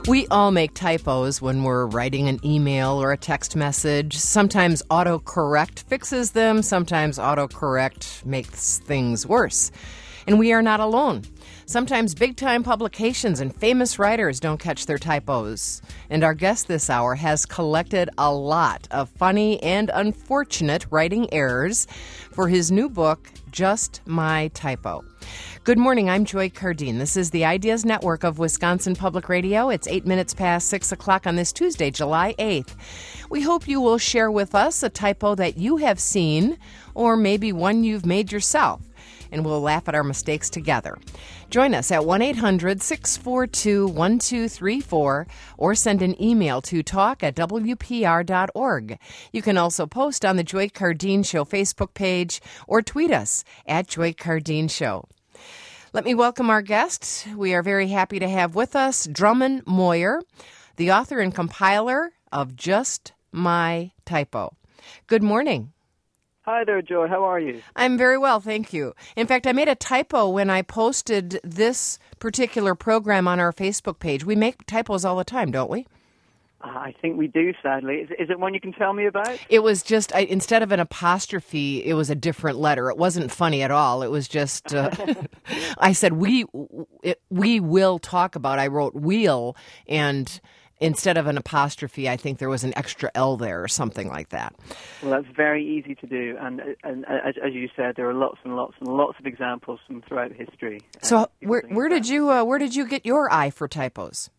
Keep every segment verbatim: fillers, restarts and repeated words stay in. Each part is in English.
We all make typos when we're writing an email or a text message. Sometimes autocorrect fixes them. Sometimes autocorrect makes things worse. And we are not alone. Sometimes big-time publications and famous writers don't catch their typos. And our guest this hour has collected a lot of funny and unfortunate writing errors for his new book, Just My Typo. Good morning, I'm Joy Cardine. This is the Ideas Network of Wisconsin Public Radio. It's eight minutes past six o'clock on this Tuesday, July eighth. We hope you will share with us a typo that you have seen, or maybe one you've made yourself, and we'll laugh at our mistakes together. Join us at one eight hundred six four two one two three four or send an email to talk at w p r dot org. You can also post on the Joy Cardine Show Facebook page or tweet us at Joy Cardine Show. Let me welcome our guest. We are very happy to have with us Drummond Moyer, the author and compiler of Just My Typo. Good morning. Hi there, Joy. How are you? I'm very well, thank you. In fact, I made a typo when I posted this particular program on our Facebook page. We make typos all the time, don't we? I think we do, sadly. Is, is it one you can tell me about? It was just, I, instead of an apostrophe, it was a different letter. It wasn't funny at all. It was just, uh, I said, we, it, we will talk about, I wrote wheel, and instead of an apostrophe, I think there was an extra L there or something like that. Well, that's very easy to do. And, and as, as you said, there are lots and lots and lots of examples from throughout history. So where, where did you, uh, where did you get your eye for typos?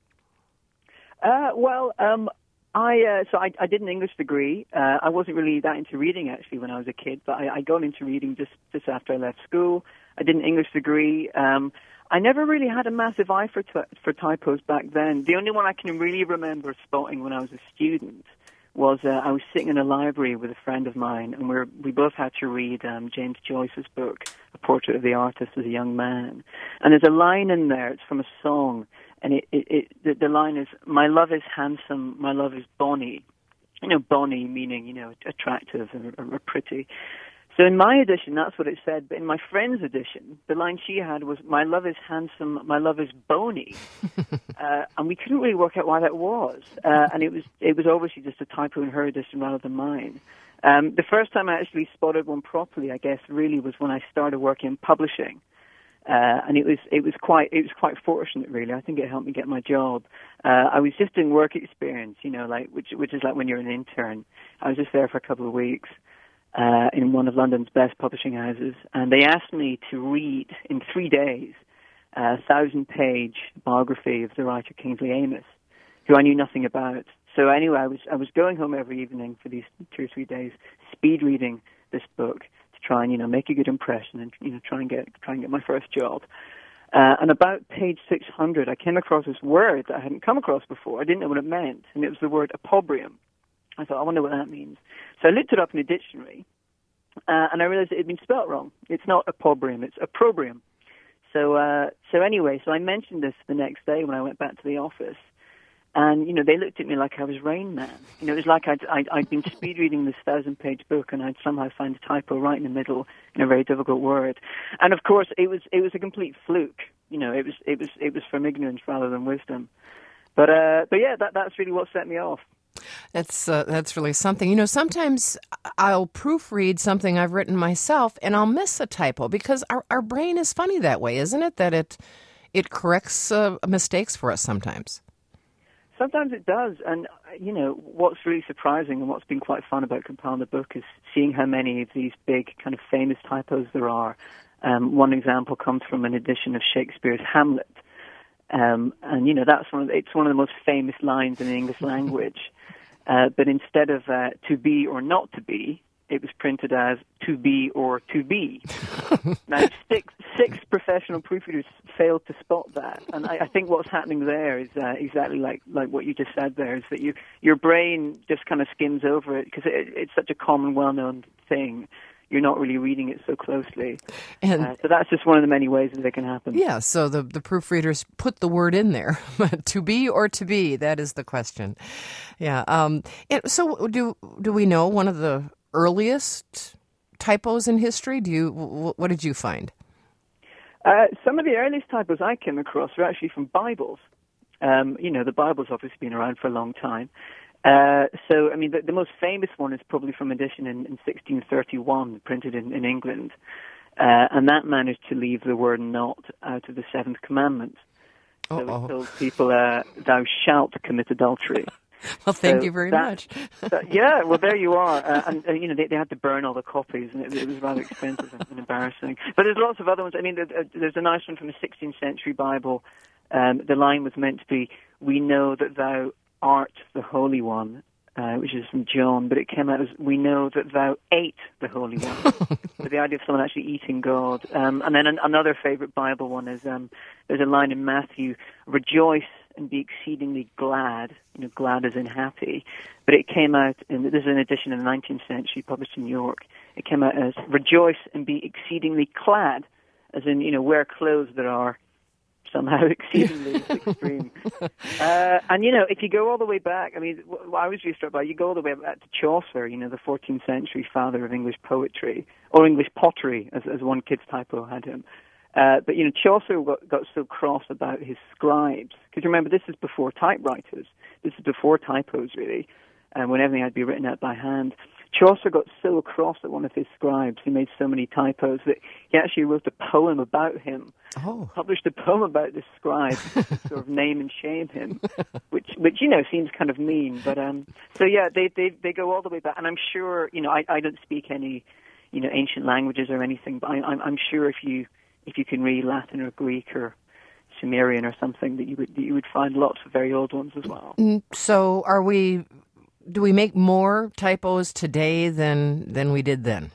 Uh, well, um, I uh, so I, I did an English degree. Uh, I wasn't really that into reading actually when I was a kid, but I, I got into reading just, just after I left school. I did an English degree. Um, I never really had a massive eye for t- for typos back then. The only one I can really remember spotting when I was a student was uh, I was sitting in a library with a friend of mine, and we we're, we both had to read um, James Joyce's book, A Portrait of the Artist as a Young Man. And there's a line in there. It's from a song. And it, it, it the, the line is, my love is handsome, my love is bonny. You know, bonny meaning, you know, attractive or, or pretty. So in my edition, that's what it said. But in my friend's edition, the line she had was, my love is handsome, my love is bony. uh, and we couldn't really work out why that was. Uh, and it was it was obviously just a typo in her edition rather than mine. Um, the first time I actually spotted one properly, I guess, really was when I started working in publishing. Uh, and it was it was quite it was quite fortunate, really. I think it helped me get my job. Uh, I was just doing work experience, you know, like which which is like when you're an intern. I was just there for a couple of weeks uh, in one of London's best publishing houses, and they asked me to read in three days a thousand-page biography of the writer Kingsley Amis, who I knew nothing about. So anyway, I was I was going home every evening for these two or three days, speed reading this book. Try and, you know, make a good impression and, you know, try and get try and get my first job. Uh, and about page six hundred, I came across this word that I hadn't come across before. I didn't know what it meant, and it was the word opprobrium. I thought, I wonder what that means. So I looked it up in a dictionary, uh, and I realized it had been spelt wrong. It's not opprobrium, it's opprobrium. So, uh, so anyway, so I mentioned this the next day when I went back to the office. And, you know, they looked at me like I was Rain Man. You know, it was like I'd, I'd, I'd been speed reading this thousand-page book, and I'd somehow find a typo right in the middle in a very difficult word. And, of course, it was it was a complete fluke. You know, it was it was it was from ignorance rather than wisdom. But uh, but yeah, that that's really what set me off. That's uh, that's really something. You know, sometimes I'll proofread something I've written myself, and I'll miss a typo because our our brain is funny that way, isn't it? That it it corrects uh, mistakes for us sometimes. Sometimes it does, and, you know, what's really surprising and what's been quite fun about compiling the book is seeing how many of these big kind of famous typos there are. Um, one example comes from an edition of Shakespeare's Hamlet, um, and, you know, that's one of the, it's one of the most famous lines in the English language, uh, but instead of uh, to be or not to be, it was printed as to be or to be. Now, six, six professional proofreaders failed to spot that. And I, I think what's happening there is uh, exactly like, like what you just said there, is that you, your brain just kind of skims over it because it, it's such a common, well-known thing. You're not really reading it so closely. And uh, so that's just one of the many ways that it can happen. Yeah, so the, the proofreaders put the word in there. To be or to be, that is the question. Yeah. Um, and so do do we know one of the earliest typos in history? Do you what did you find? Uh, some of the earliest typos I came across were actually from Bibles. Um, you know, the Bible's obviously been around for a long time. Uh, so, I mean, the, the most famous one is probably from edition in, in sixteen thirty-one, printed in, in England. Uh, and that managed to leave the word not out of the seventh commandment. So Uh-oh. it told people, uh, thou shalt commit adultery. Well, thank So you very that, much. that, yeah, well, there you are. Uh, and, uh, you know, they, they had to burn all the copies, and it, it was rather expensive and, and embarrassing. But there's lots of other ones. I mean, there, there's a nice one from the sixteenth century Bible. Um, the line was meant to be, we know that thou art the Holy One, uh, which is from John, but it came out as, we know that thou ate the Holy One. So the idea of someone actually eating God. Um, and then an, another favorite Bible one is, um, there's a line in Matthew, rejoice and be exceedingly glad, you know, glad as in happy. But it came out, in, this is an edition in the nineteenth century, published in New York. It came out as, rejoice and be exceedingly clad, as in, you know, wear clothes that are somehow exceedingly extreme. Uh, and, you know, if you go all the way back, I mean, what I was really struck by, you go all the way back to Chaucer, you know, the fourteenth century father of English poetry, or English pottery, as, as one kid's typo had him. Uh, but, you know, Chaucer got, got so cross about his scribes. Because remember, this is before typewriters. This is before typos, really, and when everything had to be written out by hand. Chaucer got so cross at one of his scribes, he made so many typos, that he actually wrote a poem about him. Oh. Published a poem about this scribe to sort of name and shame him, which, which you know, seems kind of mean. But um, so, yeah, they, they, they go all the way back. And I'm sure, you know, I, I don't speak any, you know, ancient languages or anything, but I, I'm, I'm sure if you... if you can read Latin or Greek or Sumerian or something, that you would that you would find lots of very old ones as well. So, are we? Do we make more typos today than than we did then?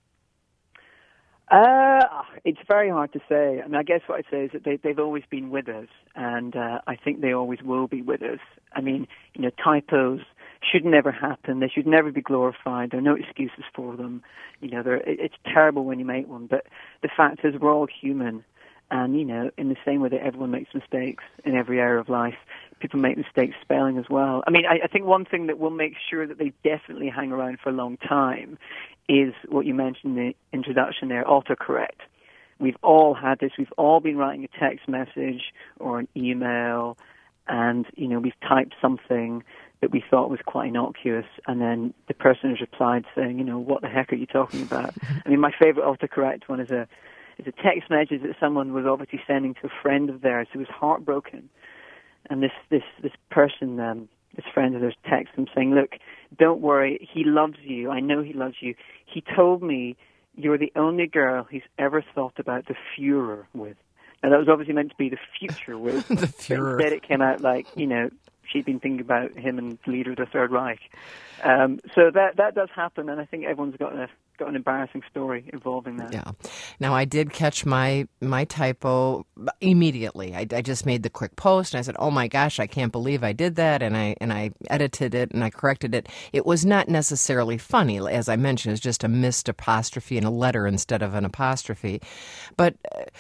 Uh, it's very hard to say. I mean, I guess what I'd say is that they, they've always been with us, and uh, I think they always will be with us. I mean, you know, typos should never happen. They should never be glorified. There are no excuses for them. You know, it, it's terrible when you make one, but the fact is we're all human. And, you know, in the same way that everyone makes mistakes in every area of life, people make mistakes spelling as well. I mean, I, I think one thing that will make sure that they definitely hang around for a long time is what you mentioned in the introduction there, autocorrect. We've all had this. We've all been writing a text message or an email, and, you know, we've typed something that we thought was quite innocuous, and then the person has replied saying, you know, what the heck are you talking about? I mean, my favorite autocorrect one is a is a text message that someone was obviously sending to a friend of theirs who was heartbroken. And this, this, this person, um, this friend of theirs texts them saying, look, don't worry, he loves you. I know he loves you. He told me you're the only girl he's ever thought about the Fuhrer with. Now, that was obviously meant to be the future with. The Fuhrer. Instead, it came out like, you know, she'd been thinking about him and the leader of the Third Reich. Um, so that that does happen, and I think everyone's got a got an embarrassing story involving that. Yeah. Now, I did catch my my typo immediately. I, I just made the quick post, and I said, "Oh my gosh, I can't believe I did that!" And I and I edited it and I corrected it. It was not necessarily funny, as I mentioned. It's just a missed apostrophe in a letter instead of an apostrophe. But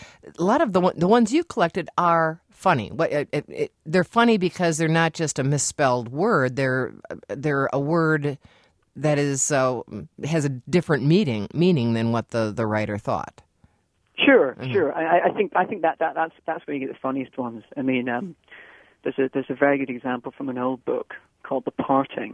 a lot of the the ones you collected are funny. What it, it, it, they're funny because they're not just a misspelled word. They're they're a word that is uh, has a different meaning meaning than what the, the writer thought. Sure, Mm-hmm. sure. I, I think I think that, that that's that's where you get the funniest ones. I mean, um, there's a there's a very good example from an old book called The Parting.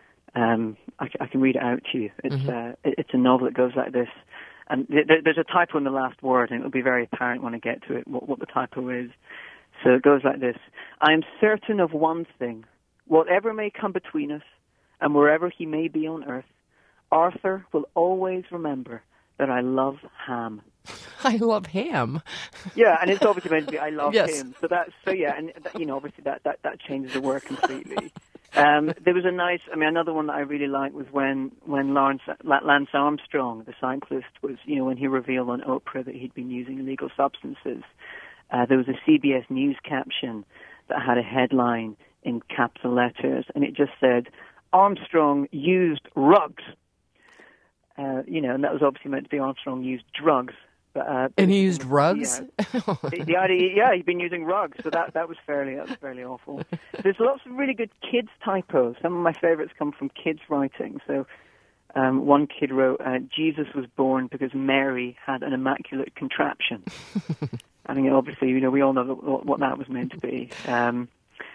Um, I, I can read it out to you. It's mm-hmm. uh, it, it's a novel that goes like this. And th- there's a typo in the last word, and it'll be very apparent when I get to it what, what the typo is. So it goes like this. I am certain of one thing. Whatever may come between us, and wherever he may be on earth, Arthur will always remember that I love ham. I love ham. Yeah, and it's obviously meant to be I love yes. him. So that's so yeah, and you know obviously that that, that changes the word completely. Um, there was a nice, I mean, another one that I really liked was when when Lawrence Lance Armstrong, the cyclist, was you know when he revealed on Oprah that he'd been using illegal substances. Uh, there was a C B S News caption that had a headline in capital letters, and it just said, Armstrong used rugs. Uh, you know, and that was obviously meant to be Armstrong used drugs. But, uh, and he used rugs? Yeah, the, the idea, yeah, he'd been using rugs, so that, that was fairly that was fairly awful. There's lots of really good kids typos. Some of my favorites come from kids writing. So um, one kid wrote, uh, Jesus was born because Mary had an immaculate contraption. I mean, obviously, you know, we all know what that was meant to be. Um,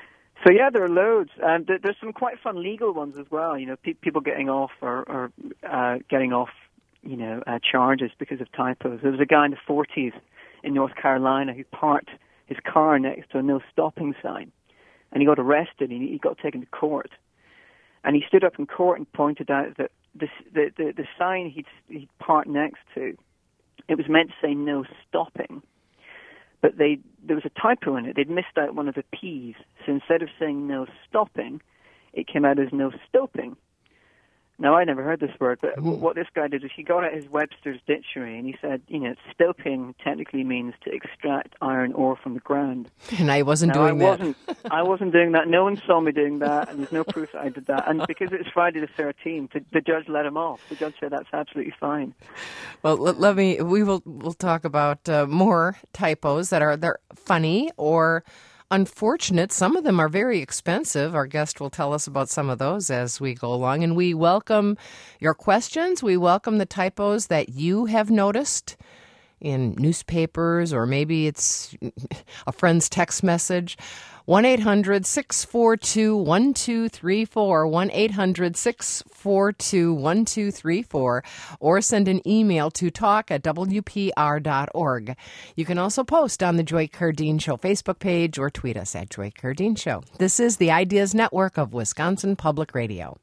So yeah, there are loads. Um, there, there's some quite fun legal ones as well. You know, pe- people getting off or, or uh, getting off, you know, uh, charges because of typos. There was a guy in the forties in North Carolina who parked his car next to a no stopping sign, and he got arrested and he got taken to court. And he stood up in court and pointed out that the the the, the sign he'd, he'd parked next to, it was meant to say no stopping. But they there was a typo in it. They'd missed out one of the P's. So instead of saying no stopping, it came out as no stoping. Now, I never heard this word, but mm. what this guy did is he got out his Webster's dictionary and he said, you know, stoping technically means to extract iron ore from the ground. And I wasn't now, doing I that. Wasn't, I wasn't doing that. No one saw me doing that, and there's no proof that I did that. And because it's Friday the thirteenth, the, the judge let him off. The judge said that's absolutely fine. Well, let, let me. We will. We'll talk about uh, more typos that are they're funny or unfortunate. Some of them are very expensive. Our guest will tell us about some of those as we go along. And we welcome your questions. We welcome the typos that you have noticed in newspapers, or maybe it's a friend's text message. one eight hundred six four two one two three four, one eight hundred six four two one two three four, or send an email to talk at w p r dot org. You can also post on the Joy Cardeen Show Facebook page or tweet us at Joy Cardeen Show. This is the Ideas Network of Wisconsin Public Radio.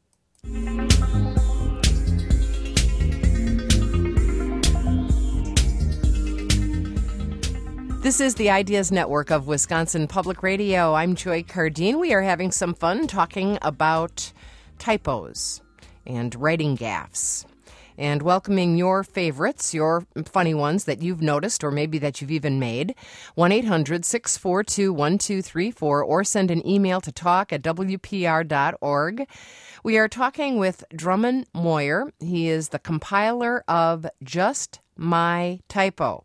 This is the Ideas Network of Wisconsin Public Radio. I'm Joy Cardeen. We are having some fun talking about typos and writing gaffes and welcoming your favorites, your funny ones that you've noticed or maybe that you've even made. one eight hundred six four two one two three four, or send an email to talk at w p r dot org. We are talking with Drummond Moyer. He is the compiler of Just My Typo.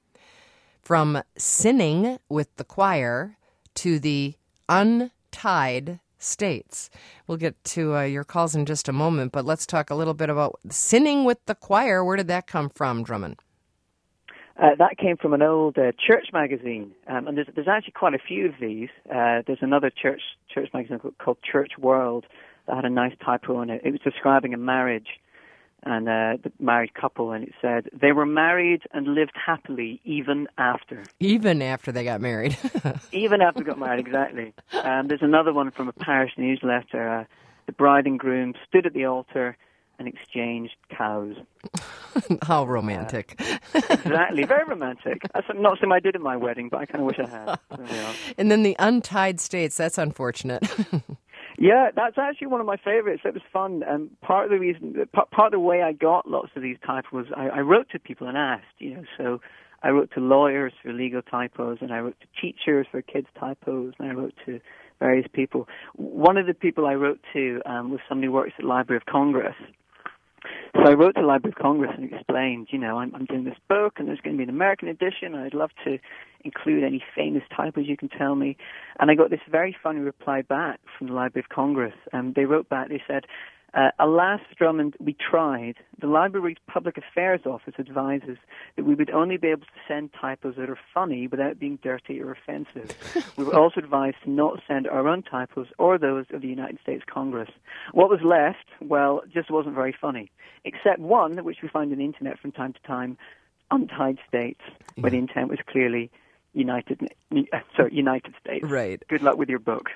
From sinning with the choir to the untied states. We'll get to uh, your calls in just a moment, but let's talk a little bit about sinning with the choir. Where did that come from, Drummond? Uh, that came from an old uh, church magazine, um, and there's, there's actually quite a few of these. Uh, there's another church church magazine called Church World that had a nice typo in it. It was describing a marriage and uh, the married couple, and it said, they were married and lived happily even after. Even after they got married. Even after they got married, exactly. Um, there's another one from a parish newsletter. Uh, the bride and groom stood at the altar and exchanged cows. How romantic. Uh, exactly, very romantic. That's not something I did at my wedding, but I kind of wish I had. So, and then the untied states, that's unfortunate. Yeah, that's actually one of my favorites. It was fun. Um, part of the reason, part, part of the way I got lots of these typos was I, I wrote to people and asked, you know, so I wrote to lawyers for legal typos, and I wrote to teachers for kids typos, and I wrote to various people. One of the people I wrote to um, was somebody who works at the Library of Congress. So I wrote to the Library of Congress and explained, you know, I'm, I'm doing this book and there's going to be an American edition, and I'd love to include any famous typos you can tell me. And I got this very funny reply back from the Library of Congress. Um, they wrote back, they said, uh, alas, Drummond, we tried. The Library's Public Affairs Office advises that we would only be able to send typos that are funny without being dirty or offensive. We were also advised to not send our own typos or those of the United States Congress. What was left, well, just wasn't very funny, except one, which we find on the Internet from time to time, untied states, where the intent was clearly United, uh, sorry, United States. Right. Good luck with your book.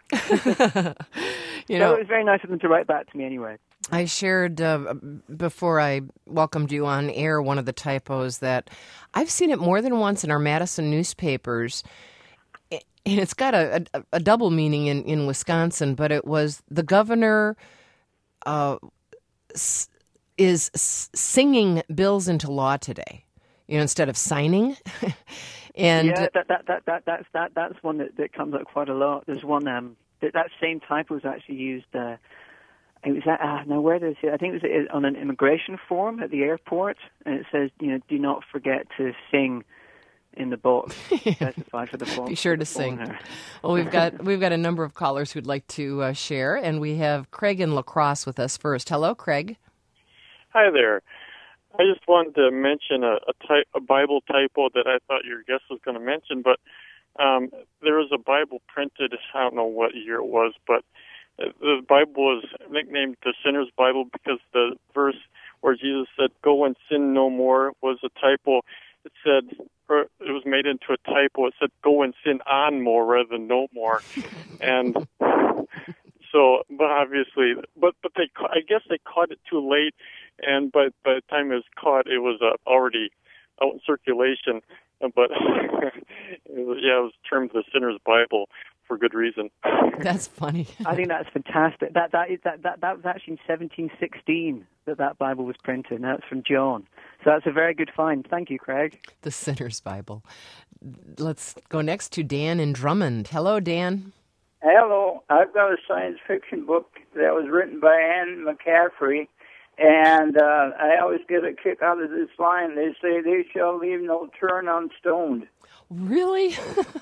You know, so it was very nice of them to write back to me anyway. I shared uh, before I welcomed you on air one of the typos that I've seen it more than once in our Madison newspapers, and it's got a, a, a double meaning in, in Wisconsin, but it was the governor uh, s- is s- singing bills into law today, you know, instead of signing. And yeah, that, that, that, that, that's, that, that's one that, that comes up quite a lot. There's one, um, that, that same typo was actually used, uh, it was, uh, uh, now where does it, I think it was on an immigration form at the airport, and it says, you know, do not forget to sing in the box specified for the form. Be sure to sing. Well, we've got, we've got a number of callers who'd like to uh, share, and we have Craig in La Crosse with us first. Hello, Craig. Hi there. I just wanted to mention a, a, type, a Bible typo that I thought your guest was going to mention, but Um, there was a Bible printed, I don't know what year it was, but the Bible was nicknamed the Sinner's Bible because the verse where Jesus said, "Go and sin no more," was a typo. It said, or it was made into a typo. It said, "Go and sin on more," rather than "no more." And so, but obviously, but but they, I guess they caught it too late, and by by the time it was caught, it was uh, already out in circulation. But it was, yeah, it was termed the Sinner's Bible for good reason. That's funny. I think that's fantastic. That that is that that that was actually in seventeen sixteen that that Bible was printed, and that's from John. So that's a very good find. Thank you, Craig. The Sinner's Bible. Let's go next to Dan in Drummond. Hello, Dan. Hello. I've got a science fiction book that was written by Anne McCaffrey, and uh, I always get a kick out of this line. They say, "They shall leave no turn unstoned." Really?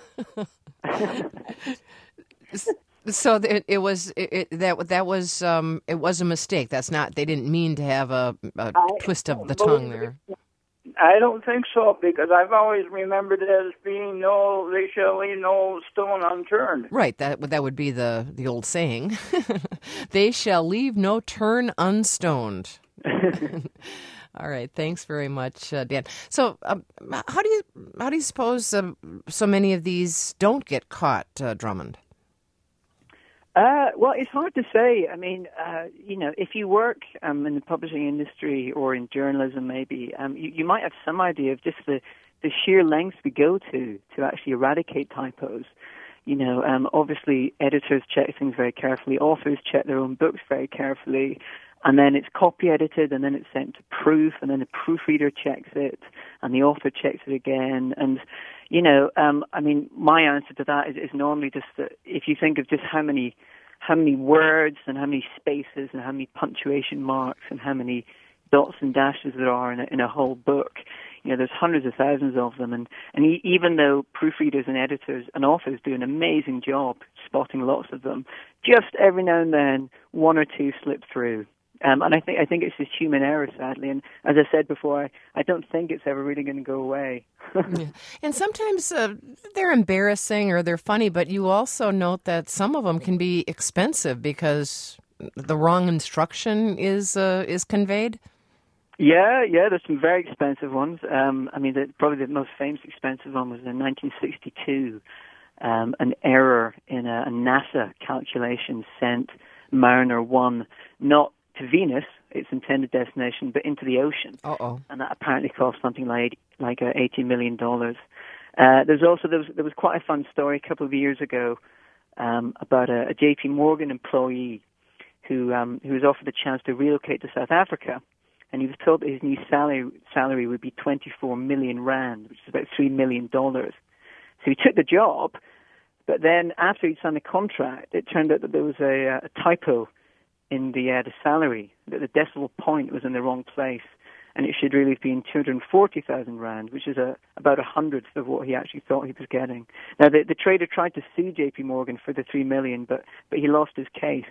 So it, it was it, it, that that was um, it was a mistake. That's not. They didn't mean to have a, a I, twist of the tongue there. I don't think so, because I've always remembered it as being "No, they shall leave no stone unturned." Right. That that would be the the old saying. They shall leave no turn unstoned. All right. Thanks very much, uh, Dan. So, um, how do you how do you suppose uh, so many of these don't get caught, uh, Drummond? Uh, well, it's hard to say. I mean, uh, you know, if you work um, in the publishing industry or in journalism, maybe um, you, you might have some idea of just the, the sheer lengths we go to to actually eradicate typos. You know, um, obviously, editors check things very carefully. Authors check their own books very carefully. And then it's copy edited, and then it's sent to proof, and then the proofreader checks it, and the author checks it again. And, you know, um, I mean, my answer to that is, is normally just that if you think of just how many, how many words and how many spaces and how many punctuation marks and how many dots and dashes there are in a, in a whole book, you know, there's hundreds of thousands of them. And, and e- even though proofreaders and editors and authors do an amazing job spotting lots of them, just every now and then one or two slip through. Um, and I think I think it's just human error, sadly. And as I said before, I, I don't think it's ever really going to go away. Yeah. And sometimes uh, they're embarrassing or they're funny, but you also note that some of them can be expensive because the wrong instruction is uh, is conveyed. Yeah, yeah, there's some very expensive ones. Um, I mean, the, probably the most famous expensive one was in nineteen sixty-two. Um, an error in a, a NASA calculation sent Mariner one not to Venus, its intended destination, but into the ocean. Uh-oh. And that apparently cost something like like uh, eighty million dollars. Uh, there's also there was there was quite a fun story a couple of years ago um, about a, a J P Morgan employee who um, who was offered the chance to relocate to South Africa, and he was told that his new salary salary would be twenty-four million rand, which is about three million dollars. So he took the job, but then after he'd signed the contract, it turned out that there was a, a typo in the uh, the salary, that the decimal point was in the wrong place, and it should really have been two hundred forty thousand rand, which is a, about a hundredth of what he actually thought he was getting. Now, the, the trader tried to sue J P Morgan for the three million, but but he lost his case.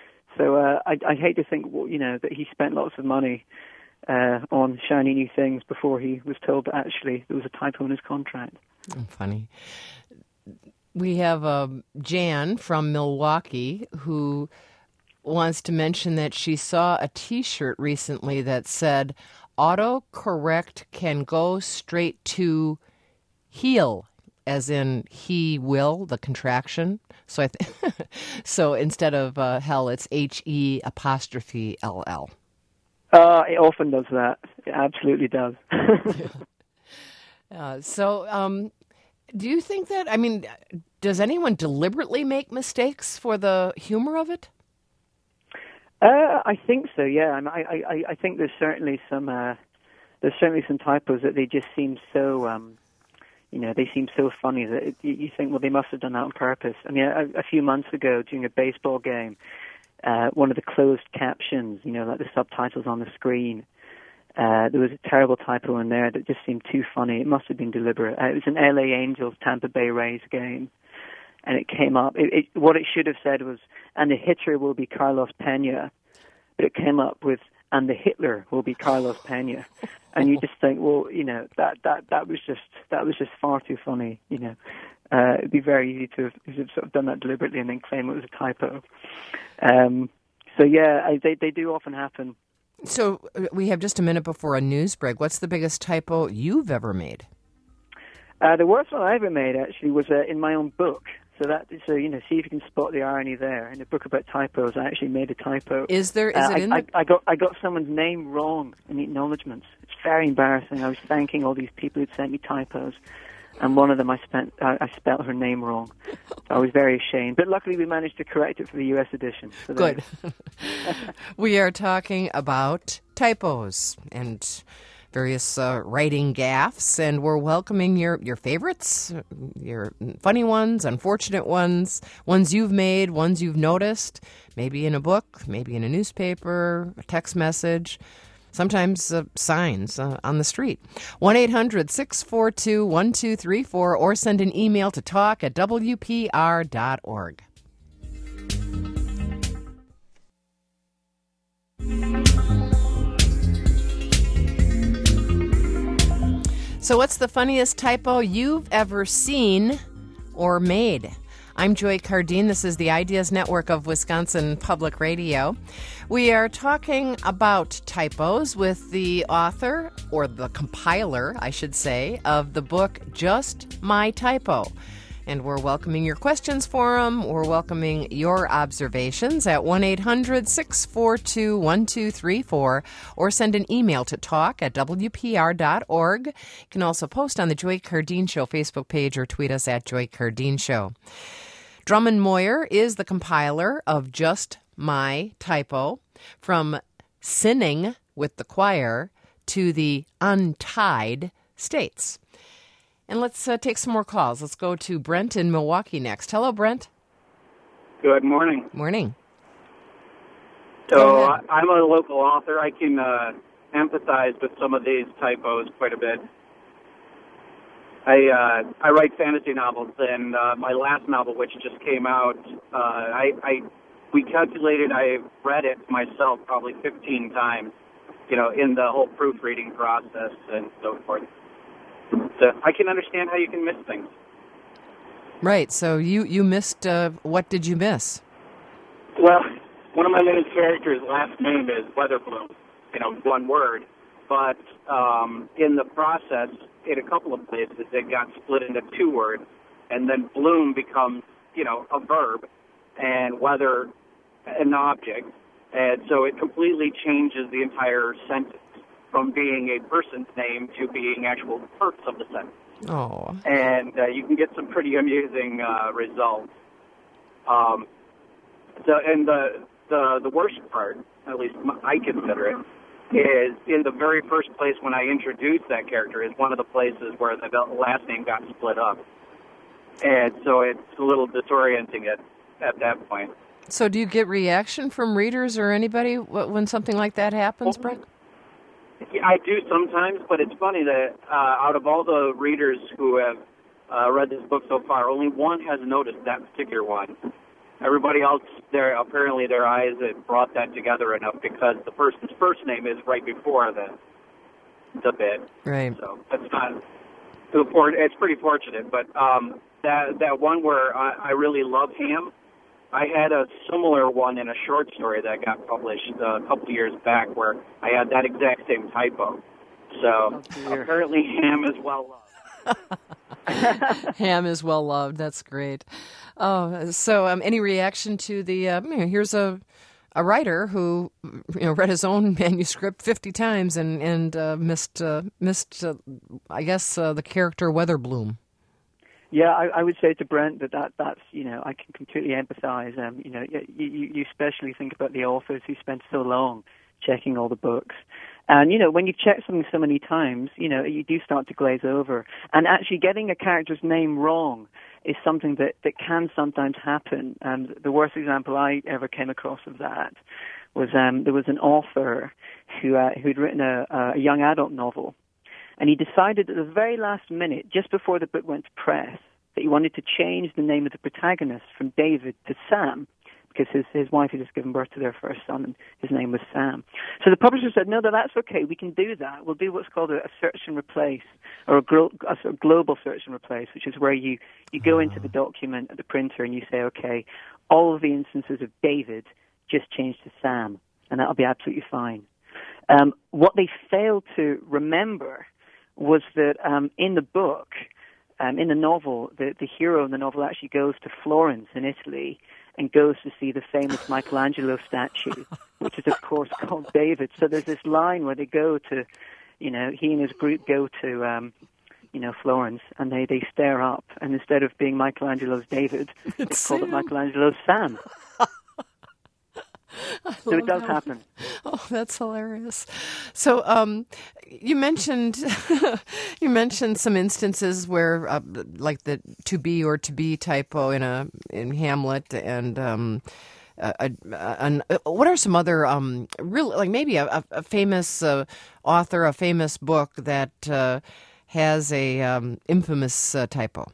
So uh, I I hate to think, you know, that he spent lots of money uh, on shiny new things before he was told that actually there was a typo in his contract. Funny. We have uh, Jan from Milwaukee who wants to mention that she saw a T-shirt recently that said, "Autocorrect can go straight to heal," as in he will, the contraction. So I th- so instead of uh, hell, it's H E apostrophe L L. Uh, it often does that. It absolutely does. Yeah. Uh, so um, do you think that, I mean, does anyone deliberately make mistakes for the humor of it? Uh, I think so. Yeah, I, I, I, I think there's certainly some uh, there's certainly some typos that they just seem so, um, you know, they seem so funny that it, you think, well, they must have done that on purpose. I mean, a, a few months ago during a baseball game, uh, one of the closed captions, you know, like the subtitles on the screen, uh, there was a terrible typo in there that just seemed too funny. It must have been deliberate. Uh, it was an L A Angels Tampa Bay Rays game. And it came up, it, it, what it should have said was, and the hitter will be Carlos Pena, but it came up with, and the Hitler will be Carlos Pena. And you just think, well, you know, that, that, that was just that was just far too funny, you know. Uh, it'd be very easy to have, to have sort of done that deliberately and then claim it was a typo. Um, so, yeah, I, they, they do often happen. So uh, we have just a minute before a news break. What's the biggest typo you've ever made? Uh, the worst one I ever made, actually, was uh, in my own book. So, that, so you know, see if you can spot the irony there. In a book about typos, I actually made a typo. Is there, is uh, it I, in the... I, I, got, I got someone's name wrong in the acknowledgements. It's very embarrassing. I was thanking all these people who'd sent me typos. And one of them, I spent, I, I spelled her name wrong. So I was very ashamed. But luckily, we managed to correct it for the U S edition. So Good. We are talking about typos and various uh, writing gaffes, and we're welcoming your, your favorites, your funny ones, unfortunate ones, ones you've made, ones you've noticed, maybe in a book, maybe in a newspaper, a text message. Sometimes uh, signs uh, on the street. one eight hundred six four two one two three four or send an email to talk at w p r dot org. So what's the funniest typo you've ever seen or made? I'm Joy Cardine. This is the Ideas Network of Wisconsin Public Radio. We are talking about typos with the author, or the compiler, I should say, of the book Just My Typo. And we're welcoming your questions for them. We're welcoming your observations at one eight hundred six four two one two three four or send an email to talk at w p r dot org. You can also post on the Joy Cardine Show Facebook page or tweet us at Joy Cardine Show. Drummond Moyer is the compiler of Just My Typo, from sinning with the choir to the untied states. And let's uh, take some more calls. Let's go to Brent in Milwaukee next. Hello, Brent. Good morning. Morning. So I, I'm a local author. I can uh, empathize with some of these typos quite a bit. I uh, I write fantasy novels, and uh, my last novel, which just came out, uh, I, I we calculated I read it myself probably fifteen times, you know, in the whole proofreading process and so forth. So I can understand how you can miss things. Right. So you you missed. Uh, what did you miss? Well, one of my main characters' last name is Weatherbloom, you know, one word, but um, in the process, in a couple of places, it got split into two words, and then bloom becomes, you know, a verb, and weather an object, and so it completely changes the entire sentence from being a person's name to being actual parts of the sentence. Oh. And uh, you can get some pretty amusing uh, results. Um, so, and the, the the worst part, at least I consider it, is in the very first place when I introduced that character is one of the places where the last name got split up. And so it's a little disorienting at, at that point. So do you get reaction from readers or anybody when something like that happens, Brett? I do sometimes, but it's funny that uh, out of all the readers who have uh, read this book so far, only one has noticed that particular one. Everybody else, their apparently their eyes have brought that together enough because the person's first name is right before the the bit. Right. So that's not. It's pretty fortunate, but um, that that one where I, I really love Ham. I had a similar one in a short story that got published uh, a couple of years back where I had that exact same typo. So oh, apparently Ham is well loved. Ham is well loved. That's great. Oh, so um, any reaction to the, uh, you know, here's a a writer who, you know, read his own manuscript fifty times and, and uh, missed, uh, missed uh, I guess, uh, the character Weatherbloom. Yeah, I, I would say to Brent that, that that's, you know, I can completely empathize. Um, you know, you, you, you especially think about the authors who spend so long checking all the books. And, you know, when you check something so many times, you know, you do start to glaze over. And actually getting a character's name wrong is something that, that can sometimes happen. And the worst example I ever came across of that was um, there was an author who uh, who'd written a, a young adult novel. And he decided at the very last minute, just before the book went to press, that he wanted to change the name of the protagonist from David to Sam, because his, his wife had just given birth to their first son, and his name was Sam. So the publisher said, no, no, that's okay, we can do that. We'll do what's called a, a search and replace, or a, glo- a sort of global search and replace, which is where you, you go into the document at the printer and you say, okay, all of the instances of David just change to Sam, and that'll be absolutely fine. Um, what they failed to remember was that um, in the book, um, in the novel, the, the hero in the novel actually goes to Florence in Italy and goes to see the famous Michelangelo statue, which is, of course, called David. So there's this line where they go to, you know, he and his group go to, um, you know, Florence, and they, they stare up, and instead of being Michelangelo's David, it's called it Michelangelo's Sam. So it does that. happen. Oh, that's hilarious. So, um, you mentioned you mentioned some instances where, uh, like the to be or to be typo in a in Hamlet, and um, a, a, an, uh, what are some other um, real like maybe a, a famous uh, author, a famous book that uh, has a um, infamous uh, typo?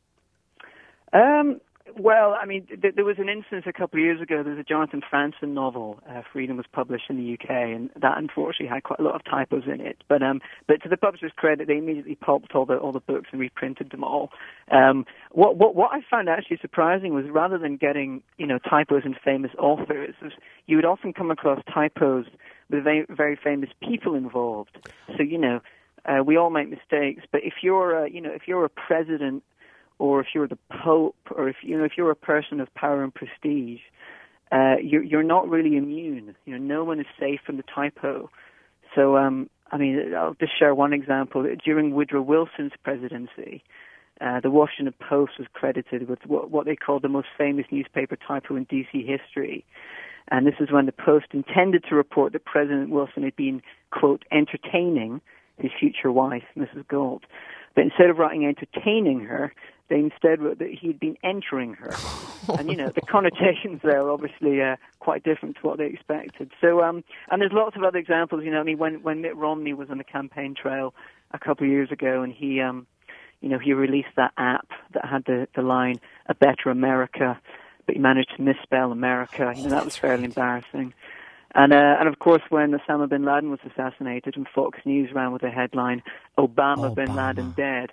Um. Well, I mean, th- there was an instance a couple of years ago. There was a Jonathan Franzen novel. Uh, Freedom was published in the U K, and that unfortunately had quite a lot of typos in it. But um, but to the publisher's credit, they immediately pulped all the all the books and reprinted them all. Um, what what what I found actually surprising was rather than getting you know typos in famous authors, was you would often come across typos with very very famous people involved. So you know, uh, we all make mistakes, but if you're uh, you know if you're a president, or if you're the Pope, or if you know if you're a person of power and prestige, uh, you're you're not really immune. You know, no one is safe from the typo. So, um, I mean, I'll just share one example. During Woodrow Wilson's presidency, uh, the Washington Post was credited with what, what they called the most famous newspaper typo in D C history. And this is when the Post intended to report that President Wilson had been, quote, entertaining his future wife, Missus Galt. But instead of writing entertaining her, they instead wrote that he'd been entering her. And, you know, the connotations there are obviously uh, quite different to what they expected. So, um, and there's lots of other examples, you know, I mean, when, when Mitt Romney was on the campaign trail a couple of years ago, and he, um, you know, he released that app that had the, the line, "A Better America," but he managed to misspell America. You know, that was fairly embarrassing. And, uh, and of course, when Osama bin Laden was assassinated, and Fox News ran with the headline, Obama, Obama. bin Laden dead.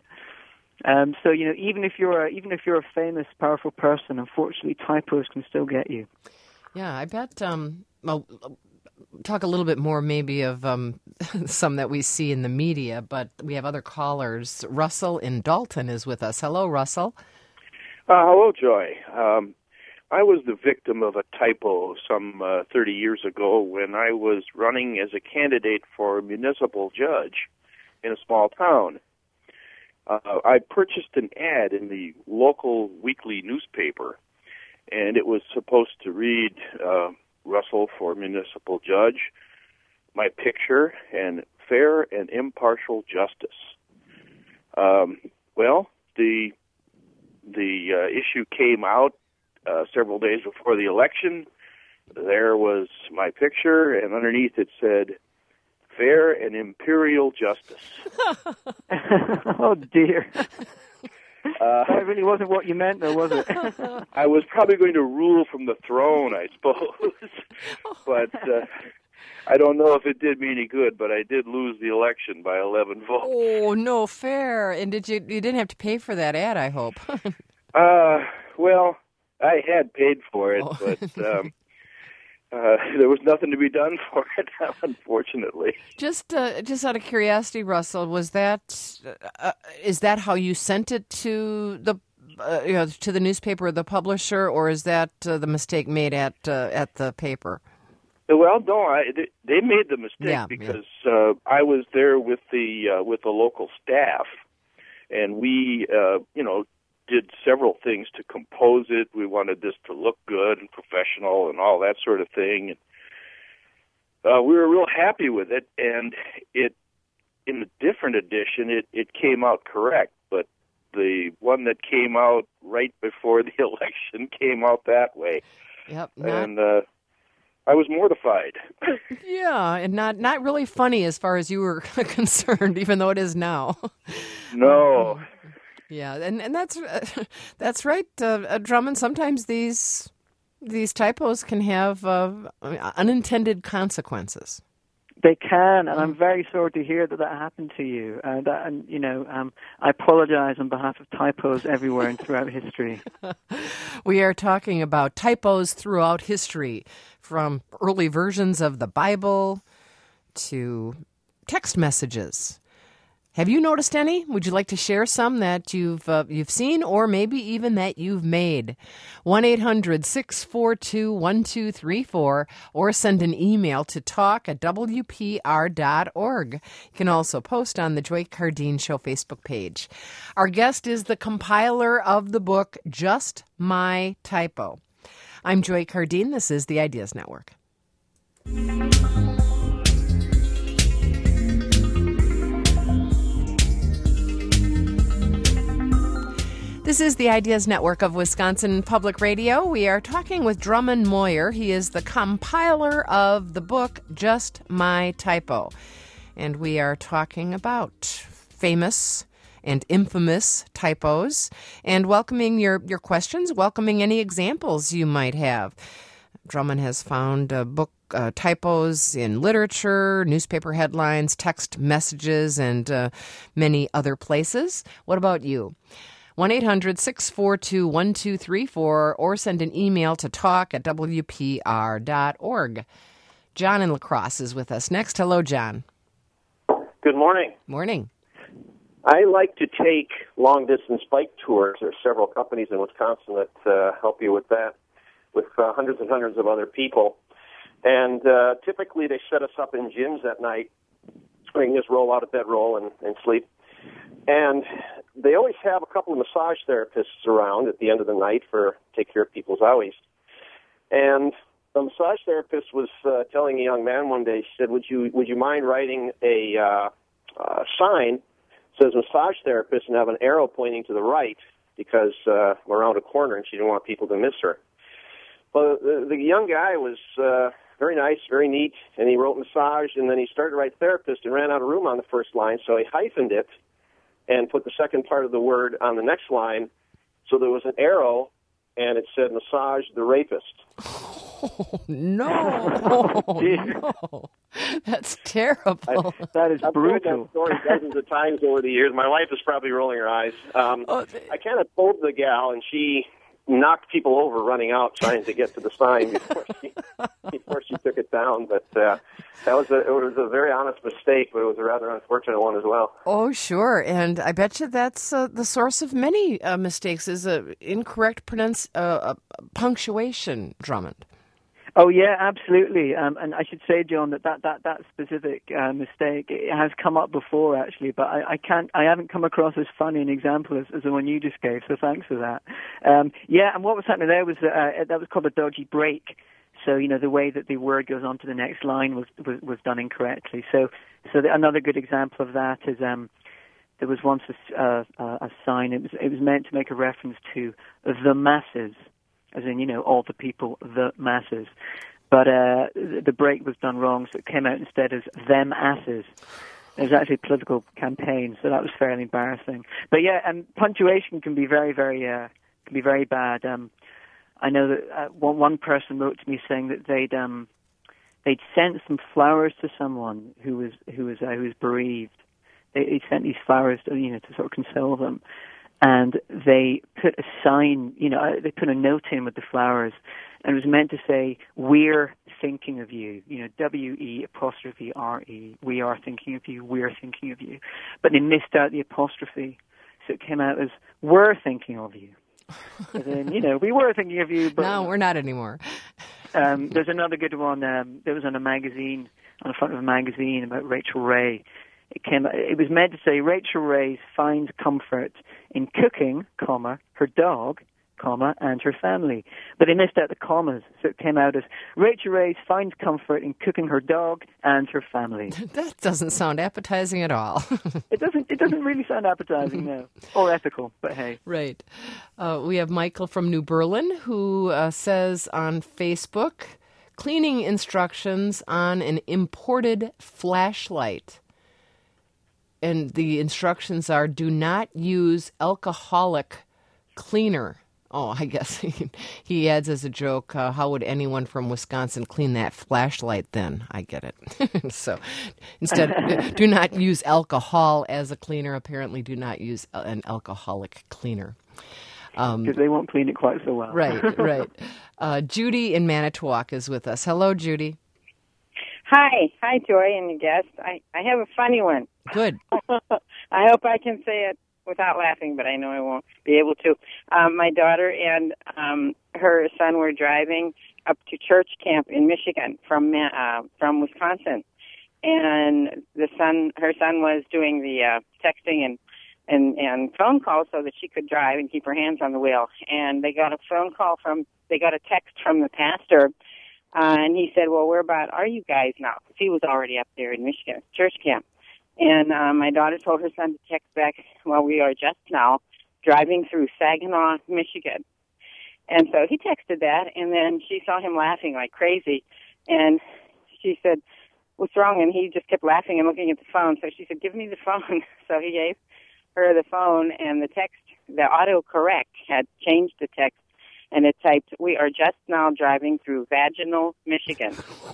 Um, so, you know, even if you're a, even if you're a famous, powerful person, unfortunately, typos can still get you. Yeah, I bet. Um, well, talk a little bit more maybe of um, some that we see in the media, but we have other callers. Russell in Dalton is with us. Hello, Russell. Uh, hello, Joy. Um, I was the victim of a typo some uh, thirty years ago when I was running as a candidate for a municipal judge in a small town. Uh, I purchased an ad in the local weekly newspaper, and it was supposed to read uh, Russell for municipal judge, my picture, and fair and impartial justice. Um, well, the the uh, issue came out uh, several days before the election. There was my picture, and underneath it said, "Fair and imperial justice." Oh, dear. Uh, that really wasn't what you meant, though, was it? I was probably going to rule from the throne, I suppose. But uh, I don't know if it did me any good, but I did lose the election by eleven votes. Oh, no fair. And did you you didn't have to pay for that ad, I hope. uh, well, I had paid for it, oh. but um, uh, there was nothing to be done for it, unfortunately. Just uh, just out of curiosity, Russell, was that uh, is that how you sent it to the uh, you know to the newspaper or the publisher, or is that uh, the mistake made at uh, at the paper? Well, no, I, they made the mistake yeah, because yeah. Uh, I was there with the uh, with the local staff, and we, uh, you know, did several things to compose it. We wanted this to look good and professional and all that sort of thing. And uh, we were real happy with it. And it, in a different edition, it, it came out correct. But the one that came out right before the election came out that way. Yep. Not... And uh, I was mortified. Yeah, and not not really funny as far as you were concerned, even though it is now. No. Yeah, and, and that's uh, that's right, uh, Drummond. Sometimes these these typos can have uh, unintended consequences. They can, and I'm very sorry to hear that that happened to you. Uh, that, and you know, um, I apologize on behalf of typos everywhere and throughout history. We are talking about typos throughout history, from early versions of the Bible to text messages. Have you noticed any? Would you like to share some that you've uh, you've seen, or maybe even that you've made? one eight hundred six four two one two three four, or send an email to talk at w p r dot org. You can also post on the Joy Cardeen Show Facebook page. Our guest is the compiler of the book, Just My Typo. I'm Joy Cardeen. This is the Ideas Network. This is the Ideas Network of Wisconsin Public Radio. We are talking with Drummond Moyer. He is the compiler of the book, Just My Typo. And we are talking about famous and infamous typos, and welcoming your, your questions, welcoming any examples you might have. Drummond has found uh, book uh, typos in literature, newspaper headlines, text messages, and uh, many other places. What about you? one eight hundred six four two one two three four, or send an email to talk at w p r dot org. John in La Crosse is with us next. Hello, John. Good morning. Morning. I like to take long-distance bike tours. There are several companies in Wisconsin that uh, help you with that, with uh, hundreds and hundreds of other people. And uh, typically they set us up in gyms at night. We can just roll out of bedroll and, and sleep. And they always have a couple of massage therapists around at the end of the night for take care of people's owies. And the massage therapist was uh, telling a young man one day, she said, would you would you mind writing a uh, uh, sign that says massage therapist and have an arrow pointing to the right because uh, we're around a corner and she didn't want people to miss her. Well, the, the young guy was uh, very nice, very neat, and he wrote massage, and then he started to write therapist and ran out of room on the first line, so he hyphened it and put the second part of the word on the next line, so there was an arrow, and it said massage the rapist. Oh, no. Oh, no. That's terrible. I, that is I've brutal. told that story dozens of times over the years. My wife is probably rolling her eyes. Um, oh, they... I kind of told the gal, and she knocked people over running out trying to get to the sign before she before she took it down. But uh, that was a, it was a very honest mistake, but it was a rather unfortunate one as well. Oh, sure. And I bet you that's uh, the source of many uh, mistakes is a incorrect pronunci- uh, uh, punctuation, Drummond. Oh, yeah, absolutely. Um, and I should say, John, that that, that, that specific uh, mistake, it has come up before, actually, but I, I can't, I haven't come across as funny an example as, as the one you just gave, so thanks for that. Um, yeah, and what was happening there was that, uh, that was called a dodgy break. So, you know, the way that the word goes on to the next line was, was, was done incorrectly. So, so the, another good example of that is um, there was once a, uh, a sign, it was, it was meant to make a reference to the masses, as in, you know, all the people, the masses. But uh, the break was done wrong, so it came out instead as them asses. It was actually a political campaign, so that was fairly embarrassing. But yeah, and punctuation can be very, very, uh, can be very bad. Um, I know that uh, one, one person wrote to me saying that they'd um, they'd sent some flowers to someone who was who was uh, who was bereaved. They, they sent these flowers, to, you know, to sort of console them. And they put a sign, you know, they put a note in with the flowers, and it was meant to say, we're thinking of you, you know, W E apostrophe R E, we are thinking of you, we're thinking of you. But they missed out the apostrophe, so it came out as, we're thinking of you. And then, you know, we were thinking of you, but... No, we're not anymore. um, there's another good one, um, there was on a magazine, on the front of a magazine about Rachel Ray. It came. It was meant to say Rachel Ray finds comfort in cooking, comma, her dog, comma, and her family. But they missed out the commas, so it came out as Rachel Ray finds comfort in cooking her dog and her family. That doesn't sound appetizing at all. It doesn't. It doesn't really sound appetizing, no, or ethical. But hey, right. Uh, we have Michael from New Berlin who uh, says on Facebook, cleaning instructions on an imported flashlight. And the instructions are, do not use alcoholic cleaner Oh, I guess he, he adds as a joke, uh, how would anyone from Wisconsin clean that flashlight then? I get it. So instead, do not use alcohol as a cleaner. Apparently, do not use an alcoholic cleaner. Because Um, they won't clean it quite so well. right, right. Uh, Judy in Manitowoc is with us. Hello, Judy. Hi. Hi, Joy and your guest. I, I have a funny one. Good. I hope I can say it without laughing, but I know I won't be able to. Um, my daughter and um, her son were driving up to church camp in Michigan from uh, from Wisconsin, and the son, her son, was doing the uh, texting and, and and phone calls so that she could drive and keep her hands on the wheel. And they got a phone call from, they got a text from the pastor, uh, and he said, "Well, where about are you guys now?" Because he was already up there in Michigan, church camp. And uh, my daughter told her son to text back, "Well, we are just now driving through Saginaw, Michigan." And so he texted that, and then she saw him laughing like crazy. And she said, "What's wrong?" And he just kept laughing and looking at the phone. So she said, "Give me the phone." So he gave her the phone, and the text, the autocorrect had changed the text, and it typed, "We are just now driving through vaginal Michigan."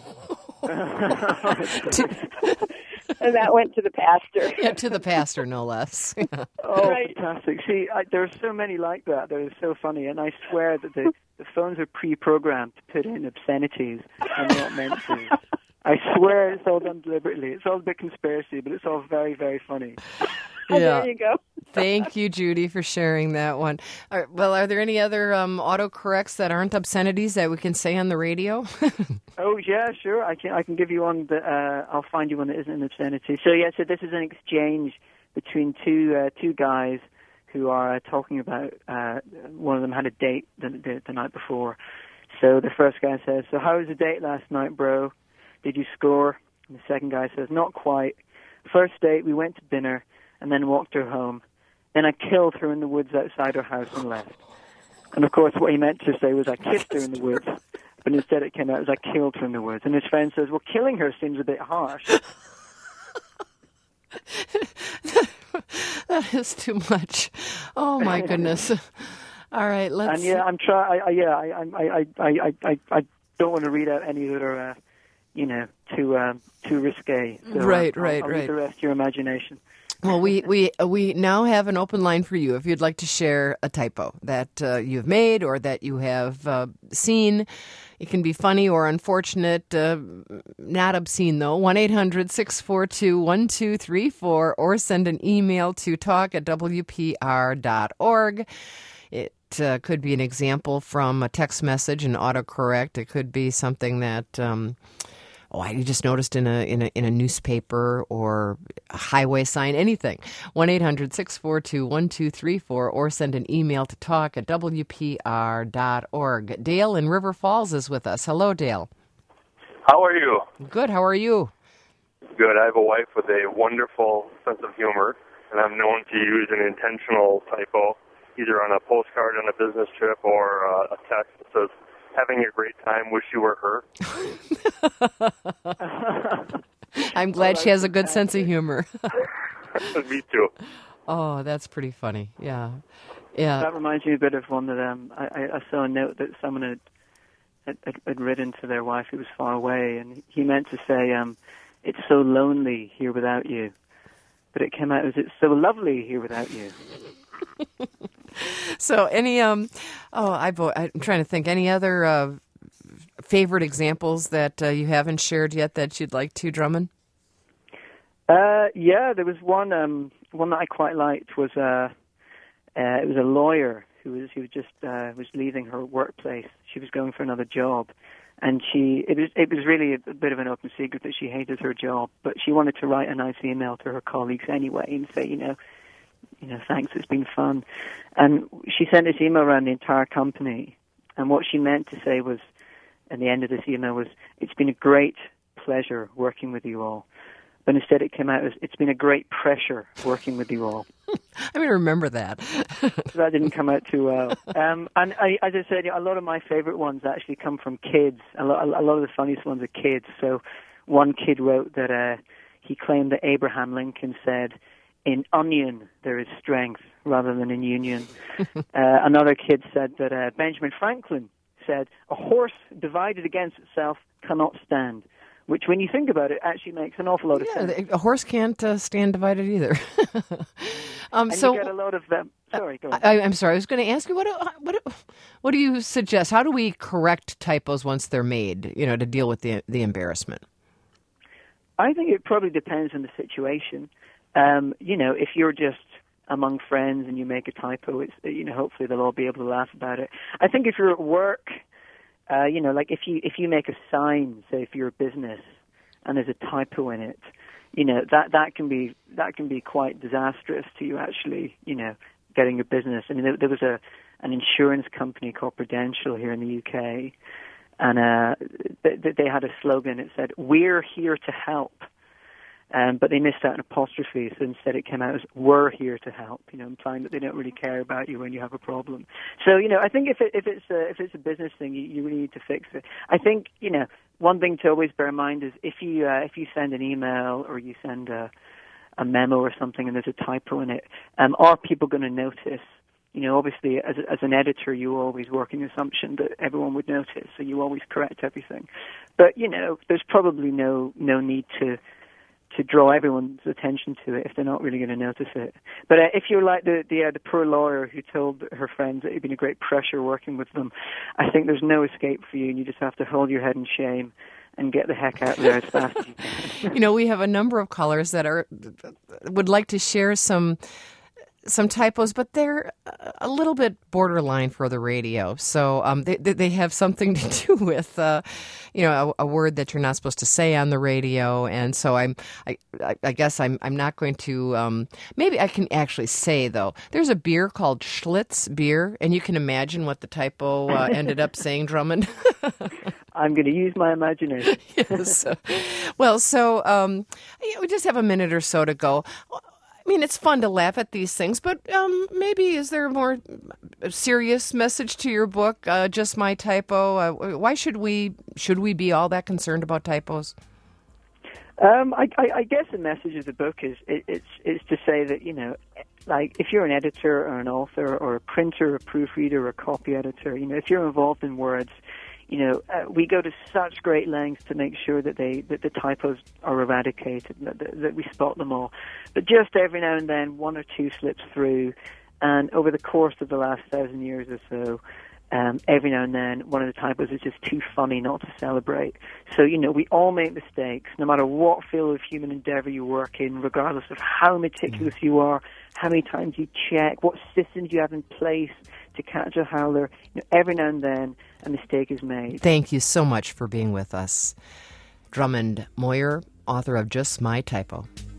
And that went to the pastor. Yeah, to the pastor, no less. Oh, Right. fantastic. See, I, there are so many like that. They're so funny. And I swear that the, the phones are pre-programmed to put in obscenities and they're not meant to. I swear it's all done deliberately. It's all a bit conspiracy, but it's all very, very funny. Oh, Yeah. there you go. Thank you, Judy, for sharing that one. Are, well, are there any other um, autocorrects that aren't obscenities that we can say on the radio? Oh yeah, sure. I can I can give you one that uh, I'll find you one that isn't an obscenity. So yeah, so this is an exchange between two uh, two guys who are uh, talking about. Uh, one of them had a date the, the, the night before. So the first guy says, "So how was the date last night, bro? Did you score?" And the second guy says, "Not quite. First date, we went to dinner and then walked her home. Then I killed her in the woods outside her house and left." And of course, what he meant to say was, "I kissed her in the woods." But instead it came out as, "I killed her in the woods." And his friend says, "Well, killing her seems a bit harsh." That is too much. Oh, my goodness. All right, let's... And yeah, I'm try. I, I, yeah, I, I, I, I, I, I don't want to read out any that are, uh, you know, too, um, too risque. So, Right, uh, right, I'll, I'll right. leave the rest to your imagination. Well, we, we, we now have an open line for you if you'd like to share a typo that uh, you've made or that you have uh, seen. It can be funny or unfortunate, uh, not obscene, though. one eight hundred six four two one two three four or send an email to talk at w p r dot org. It uh, could be an example from a text message, an autocorrect. It could be something that... Um, Oh, I just noticed in a in a in a newspaper or a highway sign, anything. one eight hundred six four two one two three four or send an email to talk at w p r dot org. Dale in River Falls is with us. Hello, Dale. How are you? Good. How are you? Good. I have a wife with a wonderful sense of humor, and I'm known to use an intentional typo, either on a postcard on a business trip or uh, a text that says, "Having a great time, wish you were her." I'm glad she has a good sense of humor. Me too. Oh, that's pretty funny. Yeah. Yeah. That reminds me a bit of one that um, I, I saw a note that someone had, had, had, had written to their wife who was far away, and he meant to say, um, "It's so lonely here without you." But it came out as, "It's so lovely here without you." So any, um, oh, I, I'm trying to think, any other uh, favorite examples that uh, you haven't shared yet that you'd like to, Drummond? Uh, yeah, there was one, um, one that I quite liked was, uh, uh, it was a lawyer who was, who just, uh, was leaving her workplace. She was going for another job. And she, it was, it was really a, a bit of an open secret that she hated her job, but she wanted to write a nice email to her colleagues anyway and say, you know, you know, thanks, it's been fun. And she sent this email around the entire company, and what she meant to say was, at the end of this email was, "It's been a great pleasure working with you all." But instead it came out as, "It's been a great pressure working with you all." I'm going to remember that. So that didn't come out too well. Um, and I, as I said, a lot of my favorite ones actually come from kids. A lot, a lot of the funniest ones are kids. So one kid wrote that uh, he claimed that Abraham Lincoln said, "In onion there is strength," rather than in union. uh, another kid said that uh, Benjamin Franklin said, a horse divided against itself cannot stand, which when you think about it actually makes an awful lot of yeah, sense. A horse can't uh, stand divided either. um, and so you get a lot of them. Sorry, go on. I, I'm sorry. I was going to ask you, what, what what do you suggest? How do we correct typos once they're made, you know, to deal with the the embarrassment? I think it probably depends on the situation. Um, you know, if you're just among friends and you make a typo, it's, you know, hopefully they'll all be able to laugh about it. I think if you're at work, uh, you know, like if you if you make a sign, say if you're a business and there's a typo in it, you know, that that can be that can be quite disastrous to you actually, you know, getting a business. I mean, there, there was a an insurance company called Prudential here in the U K, and uh, they, they had a slogan. It said, "We're here to help." Um, but they missed out an apostrophe, so instead it came out as "we're here to help," you know, implying that they don't really care about you when you have a problem. So, you know, I think if it, if it's a, if it's a business thing, you, you really need to fix it. I think, you know, one thing to always bear in mind is if you uh, if you send an email or you send a, a memo or something and there's a typo in it, um, are people going to notice? You know, obviously, as as an editor, you always work in the assumption that everyone would notice, so you always correct everything. But, you know, there's probably no no need to to draw everyone's attention to it if they're not really going to notice it. But uh, if you're like the the, uh, the poor lawyer who told her friends that it had been a great pressure working with them, I think there's no escape for you, and you just have to hold your head in shame and get the heck out there as fast as you can. You know, we have a number of callers that are would like to share some some typos, but they're a little bit borderline for the radio. So um, they they have something to do with, uh, you know, a, a word that you're not supposed to say on the radio. And so I'm, I, I guess I'm, I'm not going to. Um, maybe I can actually say though. There's a beer called Schlitz beer, and you can imagine what the typo uh, ended up saying, Drummond. I'm going to use my imagination. Yes. Well, so um, we just have a minute or so to go. I mean, it's fun to laugh at these things, but um, maybe is there a more serious message to your book? Uh, just my typo. Uh, why should we should we be all that concerned about typos? Um, I, I, I guess the message of the book is it, it's it's to say that, you know, like if you're an editor or an author or a printer, a proofreader, or a copy editor, you know, if you're involved in words, you know, uh, we go to such great lengths to make sure that they that the typos are eradicated, that, that, that we spot them all. But just every now and then, one or two slips through, and over the course of the last thousand years or so, um, every now and then, one of the typos is just too funny not to celebrate. So, you know, we all make mistakes, no matter what field of human endeavor you work in, regardless of how meticulous you are, how many times you check, what systems you have in place to catch a howler. You know, every now and then, a mistake is made. Thank you so much for being with us. Drummond Moyer, author of Just My Typo.